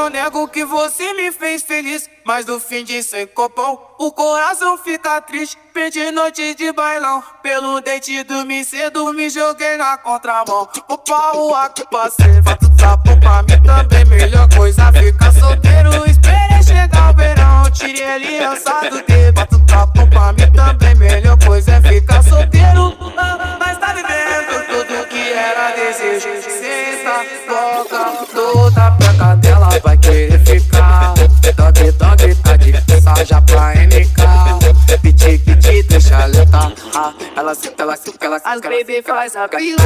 não nego que você me fez feliz, mas no fim de sem copão o coração fica triste. Perdi noite de bailão, pelo dente dormi cedo, me joguei na contramão. O pau aqui passei, fato sapo pra mim também. Melhor coisa ficar solteiro, esperei chegar o verão. Tirei aliança do dedo, fato sapo pra mim também. Melhor coisa é ficar solteiro, mas tá vivendo tudo que era desejo. Senta, toca, toda pra cadela vai querer ficar. Dog, dog, tá de saja pra NK. Piti, piti, deixa letar. Ela senta, ela As baby faz a fila.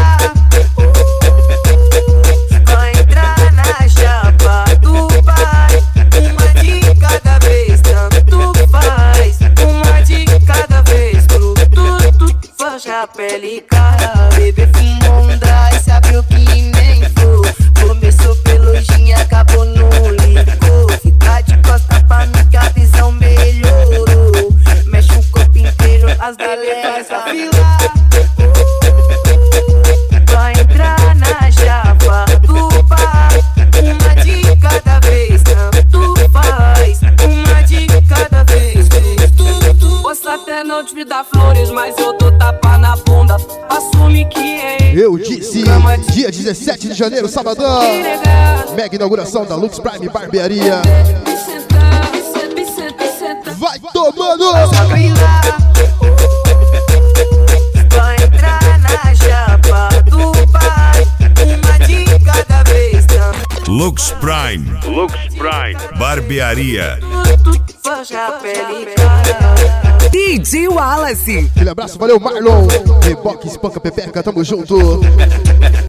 Vai entrar na chapa do pai. Uma de cada vez, tanto faz. Uma de cada vez, tudo faz a pele cara. Bebê fumou um dry, sabe o que nem for. Começou pelo gin, acabou no licor. Fica de costa pra mim que a visão melhorou. Mexe o corpo inteiro, as baby faz a fila. Vai entrar na chapa do pai. Uma de cada vez, tanto faz. Uma de cada vez, tudo. Posso até não te dar flores, mas eu dou tapa na bunda. Assume que é eu disse, dia 17 de janeiro, sabadão. Mega inauguração da Lux Prime Barbearia. Vai tomando! Vai entrar na chapa do pai. Uma de cada vez. Lux Prime Barbearia. Faz a pele cara. DJ Wallace. Aquele abraço, valeu Marlon. Reboque, espanca, pepeca, tamo junto.